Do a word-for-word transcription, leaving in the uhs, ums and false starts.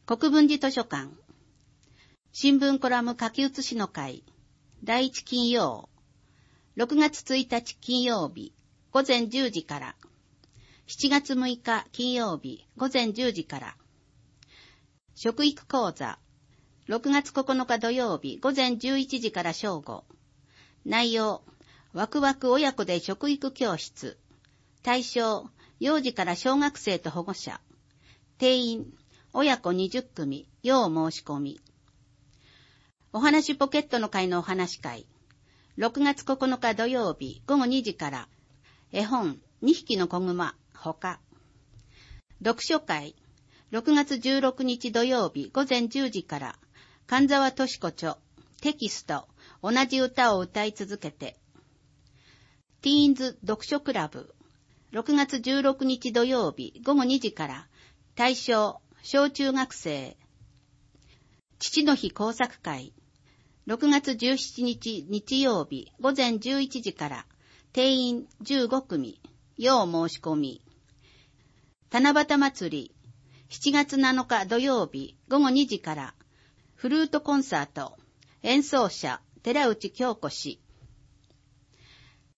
国分寺図書館新聞コラム書き写しの会だいいち金曜ろくがつついたち金曜日午前じゅうじからしちがつむいか金曜日午前じゅうじから食育講座ろくがつここのか土曜日午前じゅういちじから正午内容ワクワク親子で食育教室対象幼児から小学生と保護者定員親子にじゅっくみ要申し込みお話ポケットの会のお話会ろくがつここのか土曜日午後にじから絵本にひきの子熊ほか読書会ろくがつじゅうろくにち土曜日午前じゅうじから神沢敏子著テキスト同じ歌を歌い続けてティーンズ読書クラブろくがつじゅうろくにち土曜日午後にじから対象小中学生父の日工作会ろくがつじゅうしちにち日曜日午前じゅういちじから定員じゅうごくみ要申し込み七夕祭りしちがつなのか土曜日午後にじからフルートコンサート演奏者寺内京子氏